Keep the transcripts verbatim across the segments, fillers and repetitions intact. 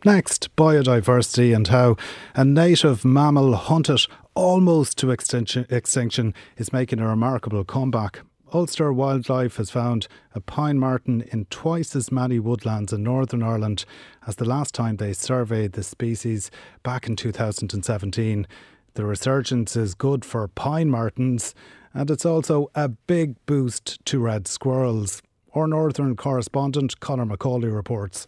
Next, biodiversity and how a native mammal hunted almost to extinction, extinction is making a remarkable comeback. Ulster Wildlife has found a pine marten in twice as many woodlands in Northern Ireland as the last time they surveyed the species back in two thousand seventeen. The resurgence is good for pine martens, and it's also a big boost to red squirrels. Our northern correspondent Conor Macaulay reports.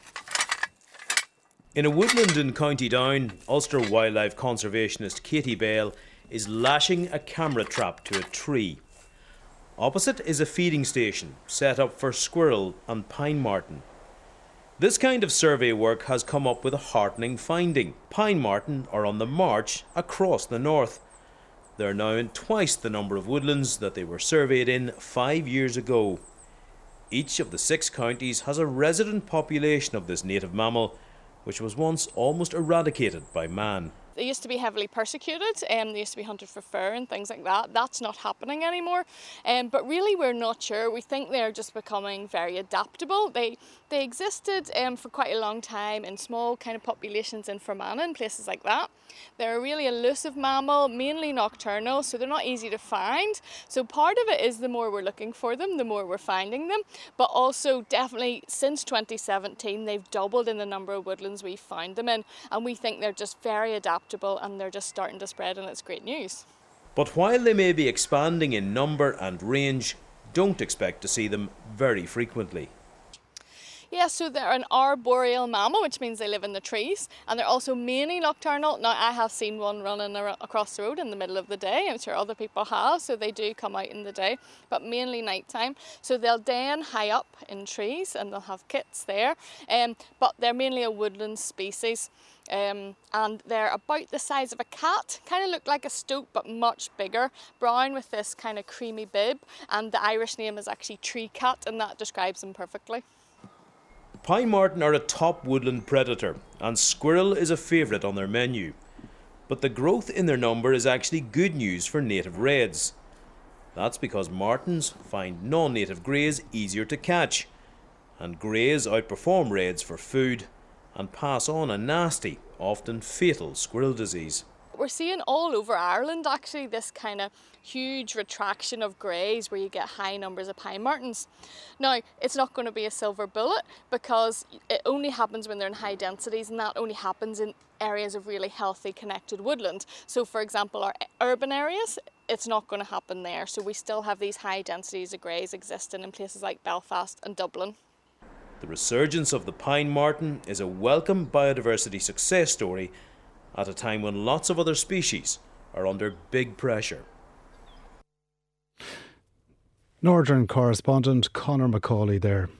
In a woodland in County Down, Ulster wildlife conservationist Katie Bale is lashing a camera trap to a tree. Opposite is a feeding station set up for squirrel and pine marten. This kind of survey work has come up with a heartening finding. Pine marten are on the march across the north. They're now in twice the number of woodlands that they were surveyed in five years ago. Each of the six counties has a resident population of this native mammal, which was once almost eradicated by man. They used to be heavily persecuted and um, they used to be hunted for fur and things like that. That's not happening anymore. Um, but really we're not sure. We think they're just becoming very adaptable. They they existed um, for quite a long time in small kind of populations in Fermanagh and places like that. They're a really elusive mammal, mainly nocturnal, so they're not easy to find. So part of it is the more we're looking for them, the more we're finding them. But also definitely since twenty seventeen, they've doubled in the number of woodlands we've found them in. And we think they're just very adaptable and they're just starting to spread, and it's great news. But while they may be expanding in number and range, don't expect to see them very frequently. Yeah, so they're an arboreal mammal, which means they live in the trees, and they're also mainly nocturnal. Now, I have seen one running across the road in the middle of the day. I'm sure other people have, so they do come out in the day, but mainly nighttime. So they'll den high up in trees, and they'll have kits there, um, but they're mainly a woodland species. Um, and they're about the size of a cat, kind of look like a stoat but much bigger, brown with this kind of creamy bib, and the Irish name is actually tree cat, and that describes them perfectly. Pine marten are a top woodland predator, and squirrel is a favourite on their menu. But the growth in their number is actually good news for native reds. That's because martens find non-native greys easier to catch, and greys outperform reds for food and pass on a nasty, often fatal squirrel disease. We're seeing all over Ireland actually this kind of huge retraction of greys where you get high numbers of pine martens. Now, it's not going to be a silver bullet because it only happens when they're in high densities, and that only happens in areas of really healthy connected woodland. So for example, our urban areas, it's not going to happen there. So we still have these high densities of greys existing in places like Belfast and Dublin. The resurgence of the pine marten is a welcome biodiversity success story at a time when lots of other species are under big pressure. Northern correspondent Conor Macaulay there.